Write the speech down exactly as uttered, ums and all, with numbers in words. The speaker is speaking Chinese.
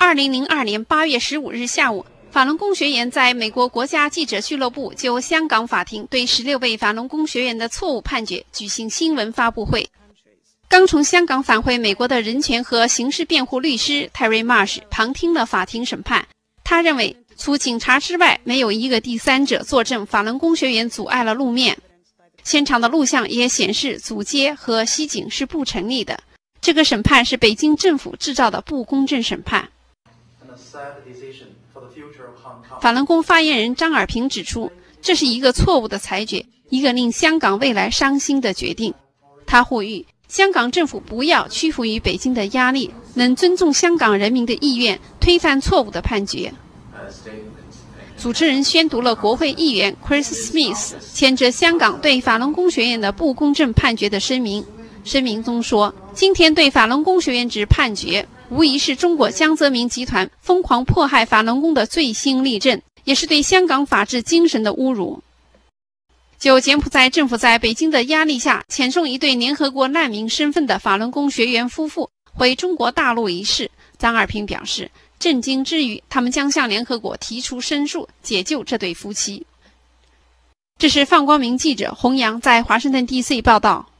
二零零二年八月十五日下午，法轮功学员在美国国家记者俱乐部就香港法庭对十六位法轮功学员的错误判决举行新闻发布会。刚从香港返回美国的人权和刑事辩护律师 Terry Marsh 旁听了法庭审判。他认为，除警察之外，没有一个第三者作证法轮功学员阻碍了路面。现场的录像也显示阻截和袭警是不成立的。这个审判是北京政府制造的不公正审判。法轮功发言人张尔平指出，这是一个错误的裁决，一个令香港未来伤心的决定。他呼吁香港政府不要屈服于北京的压力，能尊重香港人民的意愿，推翻错误的判决。主持人宣读了国会议员 Chris Smith 牵着香港对法轮功学员的不公正判决的声明。声明中说，今天对法轮功学员之判决无疑是中国江泽民集团疯狂迫害法轮功的最新例证，也是对香港法治精神的侮辱。就柬埔寨政府在北京的压力下遣送一对联合国难民身份的法轮功学员夫妇回中国大陆一事，张尔平表示，震惊之余，他们将向联合国提出申诉，解救这对夫妻。这是范光明记者洪洋在华盛顿 D C 报道。